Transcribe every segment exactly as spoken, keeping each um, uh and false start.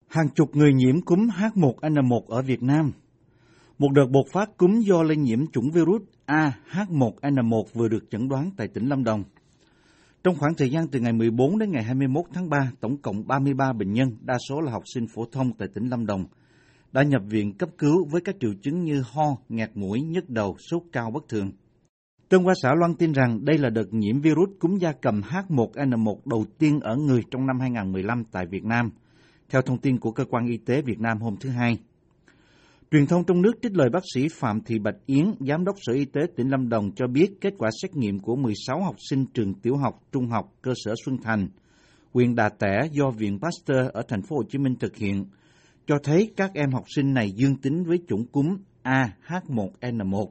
Hàng chục người nhiễm cúm H một N một ở Việt Nam. Một đợt bùng phát cúm do lây nhiễm chủng virus A H một N một vừa được chẩn đoán tại tỉnh Lâm Đồng. Trong khoảng thời gian từ ngày mười bốn đến ngày hai mươi mốt tháng ba, tổng cộng ba mươi ba bệnh nhân, đa số là học sinh phổ thông tại tỉnh Lâm Đồng, đã nhập viện cấp cứu với các triệu chứng như ho, nghẹt mũi, nhức đầu, sốt cao bất thường. Tân Hoa Xã loan tin rằng đây là đợt nhiễm virus cúm gia cầm H một N một đầu tiên ở người trong năm hai không một lăm tại Việt Nam, theo thông tin của Cơ quan Y tế Việt Nam hôm thứ Hai. Truyền thông trong nước trích lời bác sĩ Phạm Thị Bạch Yến, Giám đốc Sở Y tế tỉnh Lâm Đồng cho biết kết quả xét nghiệm của mười sáu học sinh trường tiểu học, trung học, cơ sở Xuân Thành, huyện Đà Tẻ do Viện Pasteur ở thành phố Hồ Chí Minh thực hiện, cho thấy các em học sinh này dương tính với chủng cúm A H một N một.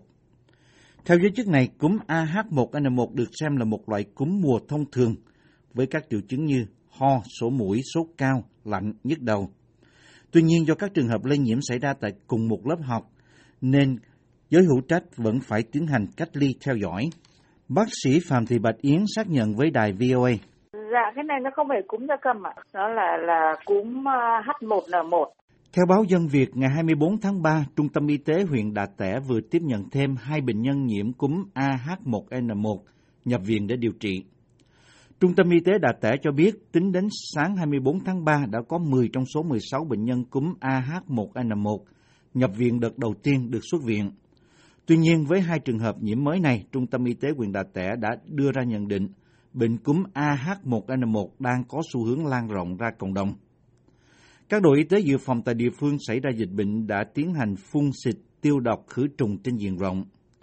Theo giới chức này, cúm A H một N một được xem là một loại cúm mùa thông thường với các triệu chứng như ho, sổ mũi, sốt cao, lạnh, nhức đầu. Tuy nhiên, do các trường hợp lây nhiễm xảy ra tại cùng một lớp học, nên giới hữu trách vẫn phải tiến hành cách ly theo dõi. Bác sĩ Phạm Thị Bạch Yến xác nhận với đài vê o a. Dạ, cái này nó không phải cúm gia cầm ạ, nó là là cúm H một N một. Theo báo Dân Việt, ngày hai mươi bốn tháng ba, Trung tâm Y tế huyện Đà Tẻ vừa tiếp nhận thêm hai bệnh nhân nhiễm cúm A H một N một nhập viện để điều trị. Trung tâm Y tế Đà Tẻ cho biết, tính đến sáng hai mươi bốn tháng ba đã có mười trong số mười sáu bệnh nhân cúm A H một N một nhập viện đợt đầu tiên được xuất viện. Tuy nhiên, với hai trường hợp nhiễm mới này, Trung tâm Y tế huyện Đà Tẻ đã đưa ra nhận định bệnh cúm A H một N một đang có xu hướng lan rộng ra cộng đồng. Các đội y tế dự phòng tại địa phương xảy ra dịch bệnh đã tiến hành phun xịt tiêu độc khử trùng trên diện rộng.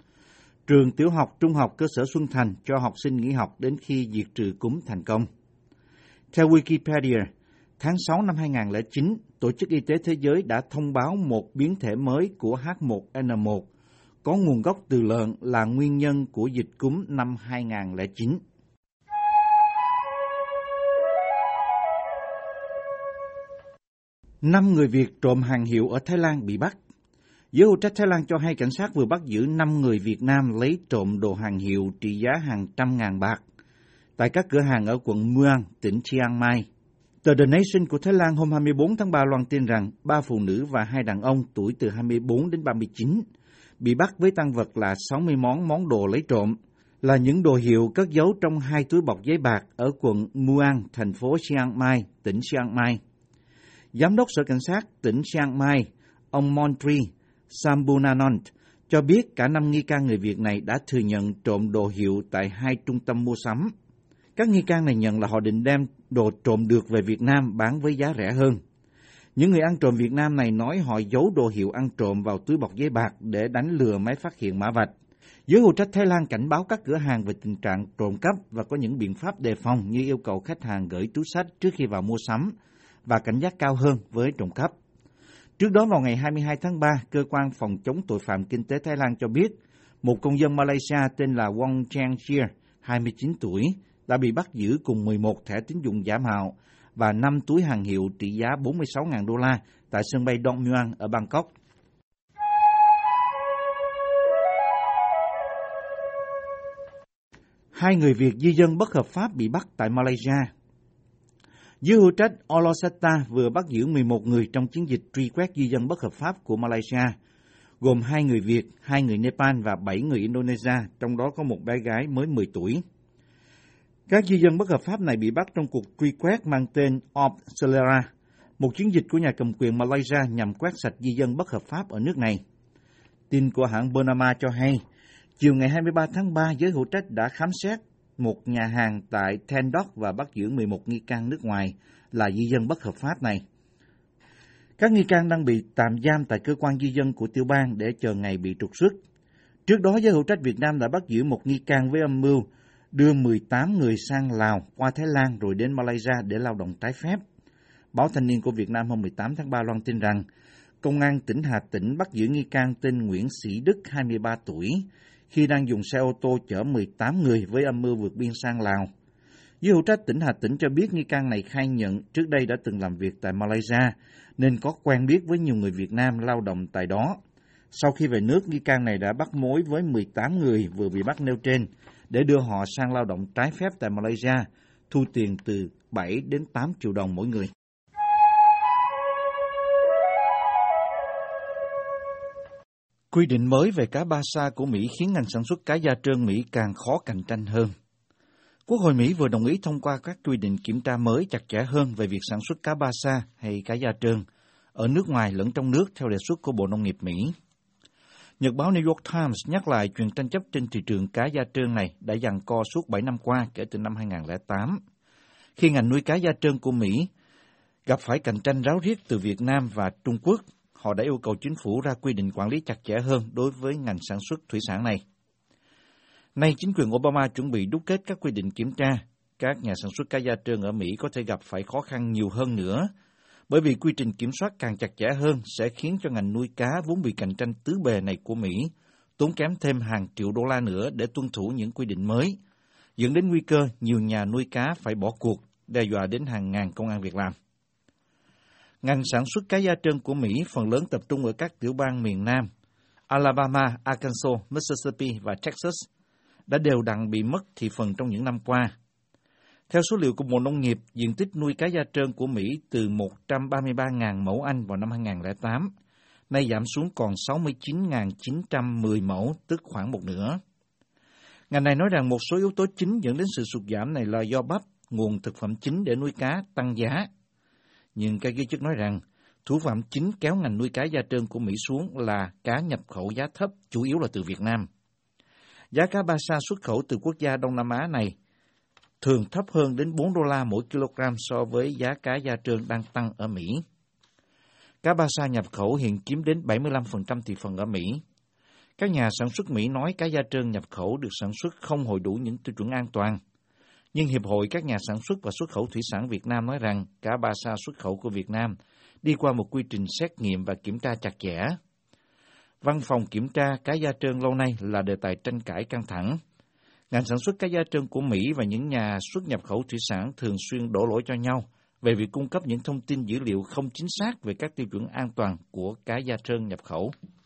Trường tiểu học, trung học, cơ sở Xuân Thành cho học sinh nghỉ học đến khi diệt trừ cúm thành công. Theo Wikipedia, tháng sáu năm hai không không chín, Tổ chức Y tế Thế giới đã thông báo một biến thể mới của H một N một có nguồn gốc từ lợn là nguyên nhân của dịch cúm năm hai không không chín. Năm người Việt trộm hàng hiệu ở Thái Lan bị bắt. Giới hữu trách Thái Lan cho hay cảnh sát vừa bắt giữ năm người Việt Nam lấy trộm đồ hàng hiệu trị giá hàng trăm ngàn bạc tại các cửa hàng ở quận Muang, tỉnh Chiang Mai. Tờ The Nation của Thái Lan hôm hai mươi bốn tháng ba loan tin rằng ba phụ nữ và hai đàn ông tuổi từ hai mươi bốn đến ba mươi chín bị bắt với tang vật là sáu mươi món món đồ lấy trộm, là những đồ hiệu cất giấu trong hai túi bọc giấy bạc ở quận Muang, thành phố Chiang Mai, tỉnh Chiang Mai. Giám đốc Sở Cảnh sát tỉnh Chiang Mai, ông Montri Sambunanont cho biết cả năm nghi can người Việt này đã thừa nhận trộm đồ hiệu tại hai trung tâm mua sắm. Các nghi can này nhận là họ định đem đồ trộm được về Việt Nam bán với giá rẻ hơn. Những người ăn trộm Việt Nam này nói họ giấu đồ hiệu ăn trộm vào túi bọc giấy bạc để đánh lừa máy phát hiện mã vạch. Giới hữu trách Thái Lan cảnh báo các cửa hàng về tình trạng trộm cắp và có những biện pháp đề phòng như yêu cầu khách hàng gửi túi xách trước khi vào mua sắm và cảnh giác cao hơn với trộm cắp. Trước đó vào ngày hai mươi hai tháng ba, Cơ quan Phòng chống tội phạm kinh tế Thái Lan cho biết một công dân Malaysia tên là Wong Chang Chia, hai mươi chín tuổi, đã bị bắt giữ cùng mười một thẻ tín dụng giả mạo và năm túi hàng hiệu trị giá bốn mươi sáu nghìn đô la tại sân bay Don Mueang ở Bangkok. Hai người Việt di dân bất hợp pháp bị bắt tại Malaysia. Giới hữu trách Olosata vừa bắt giữ mười một người trong chiến dịch truy quét di dân bất hợp pháp của Malaysia, gồm hai người Việt, hai người Nepal và bảy người Indonesia, trong đó có một bé gái mới mười tuổi. Các di dân bất hợp pháp này bị bắt trong cuộc truy quét mang tên Obselera, một chiến dịch của nhà cầm quyền Malaysia nhằm quét sạch di dân bất hợp pháp ở nước này. Tin của hãng Bernama cho hay, chiều ngày hai mươi ba tháng ba, giới hữu trách đã khám xét một nhà hàng tại Ten Dock và bắt giữ mười một nghi can nước ngoài là di dân bất hợp pháp này. Các nghi can đang bị tạm giam tại cơ quan di dân của tiểu bang để chờ ngày bị trục xuất. Trước đó, giới hữu trách Việt Nam đã bắt giữ một nghi can với âm mưu đưa mười tám người sang Lào qua Thái Lan rồi đến Malaysia để lao động trái phép. Báo Thanh niên của Việt Nam hôm mười tám tháng ba loan tin rằng Công an tỉnh Hà Tĩnh bắt giữ nghi can tên Nguyễn Sĩ Đức, hai mươi ba tuổi, khi đang dùng xe ô tô chở mười tám người với âm mưu vượt biên sang Lào. Giới hữu trách tỉnh Hà Tĩnh cho biết nghi can này khai nhận trước đây đã từng làm việc tại Malaysia, nên có quen biết với nhiều người Việt Nam lao động tại đó. Sau khi về nước, nghi can này đã bắt mối với mười tám người vừa bị bắt nêu trên để đưa họ sang lao động trái phép tại Malaysia, thu tiền từ bảy đến tám triệu đồng mỗi người. Quy định mới về cá ba sa của Mỹ khiến ngành sản xuất cá da trơn Mỹ càng khó cạnh tranh hơn. Quốc hội Mỹ vừa đồng ý thông qua các quy định kiểm tra mới chặt chẽ hơn về việc sản xuất cá ba sa hay cá da trơn ở nước ngoài lẫn trong nước theo đề xuất của Bộ Nông nghiệp Mỹ. Nhật báo New York Times nhắc lại chuyện tranh chấp trên thị trường cá da trơn này đã giằng co suốt bảy năm qua kể từ năm hai không không tám, khi ngành nuôi cá da trơn của Mỹ gặp phải cạnh tranh ráo riết từ Việt Nam và Trung Quốc. Họ đã yêu cầu chính phủ ra quy định quản lý chặt chẽ hơn đối với ngành sản xuất thủy sản này. Nay, chính quyền Obama chuẩn bị đúc kết các quy định kiểm tra. Các nhà sản xuất cá da trơn ở Mỹ có thể gặp phải khó khăn nhiều hơn nữa, bởi vì quy trình kiểm soát càng chặt chẽ hơn sẽ khiến cho ngành nuôi cá vốn bị cạnh tranh tứ bề này của Mỹ tốn kém thêm hàng triệu đô la nữa để tuân thủ những quy định mới, dẫn đến nguy cơ nhiều nhà nuôi cá phải bỏ cuộc, đe dọa đến hàng ngàn công ăn việc làm. Ngành sản xuất cá da trơn của Mỹ phần lớn tập trung ở các tiểu bang miền Nam, Alabama, Arkansas, Mississippi và Texas, đã đều đặn bị mất thị phần trong những năm qua. Theo số liệu của Bộ Nông nghiệp, diện tích nuôi cá da trơn của Mỹ từ một trăm ba mươi ba nghìn mẫu Anh vào năm hai không không tám, nay giảm xuống còn sáu mươi chín nghìn chín trăm mười mẫu, tức khoảng một nửa. Ngành này nói rằng một số yếu tố chính dẫn đến sự sụt giảm này là do bắp, nguồn thực phẩm chính để nuôi cá, tăng giá. Nhưng các giới chức nói rằng, thủ phạm chính kéo ngành nuôi cá da trơn của Mỹ xuống là cá nhập khẩu giá thấp, chủ yếu là từ Việt Nam. Giá cá ba sa xuất khẩu từ quốc gia Đông Nam Á này thường thấp hơn đến bốn đô la mỗi kg so với giá cá da trơn đang tăng ở Mỹ. Cá ba sa nhập khẩu hiện chiếm đến bảy mươi lăm phần trăm thị phần ở Mỹ. Các nhà sản xuất Mỹ nói cá da trơn nhập khẩu được sản xuất không hội đủ những tiêu chuẩn an toàn. Nhưng Hiệp hội các nhà sản xuất và xuất khẩu thủy sản Việt Nam nói rằng cá ba sa xuất khẩu của Việt Nam đi qua một quy trình xét nghiệm và kiểm tra chặt chẽ. Văn phòng kiểm tra cá da trơn lâu nay là đề tài tranh cãi căng thẳng. Ngành sản xuất cá da trơn của Mỹ và những nhà xuất nhập khẩu thủy sản thường xuyên đổ lỗi cho nhau về việc cung cấp những thông tin dữ liệu không chính xác về các tiêu chuẩn an toàn của cá da trơn nhập khẩu.